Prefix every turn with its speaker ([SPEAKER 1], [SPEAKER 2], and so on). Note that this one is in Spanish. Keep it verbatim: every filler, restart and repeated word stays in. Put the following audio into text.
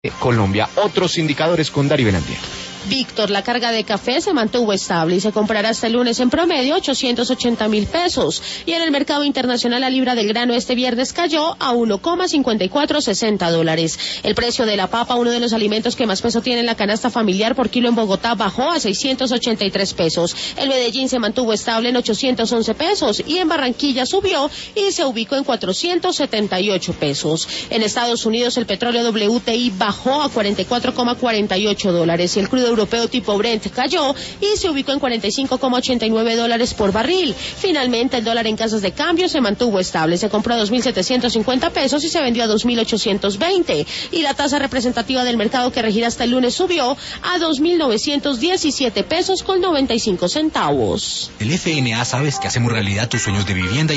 [SPEAKER 1] Colombia. Otros indicadores con Dari Benavides.
[SPEAKER 2] Víctor, la carga de café se mantuvo estable y se comprará hasta el lunes en promedio ochocientos ochenta mil pesos. Y en el mercado internacional la libra del grano este viernes cayó a uno coma cincuenta y cuatro sesenta dólares. El precio de la papa, uno de los alimentos que más peso tiene en la canasta familiar por kilo en Bogotá, bajó a seiscientos ochenta y tres pesos. El Medellín se mantuvo estable en ochocientos once pesos y en Barranquilla subió y se ubicó en cuatrocientos setenta y ocho pesos. En Estados Unidos el petróleo W T I bajó a cuarenta y cuatro coma cuarenta y ocho dólares y el crudo europeo tipo Brent cayó y se ubicó en cuarenta y cinco coma ochenta y nueve dólares por barril. Finalmente, el dólar en casas de cambio se mantuvo estable. Se compró a dos mil setecientos cincuenta pesos y se vendió a dos mil ochocientos veinte. Y la tasa representativa del mercado que regirá hasta el lunes subió a dos mil novecientos diecisiete pesos con noventa y cinco centavos.
[SPEAKER 3] El F N A sabes que hacemos realidad tus sueños de vivienda y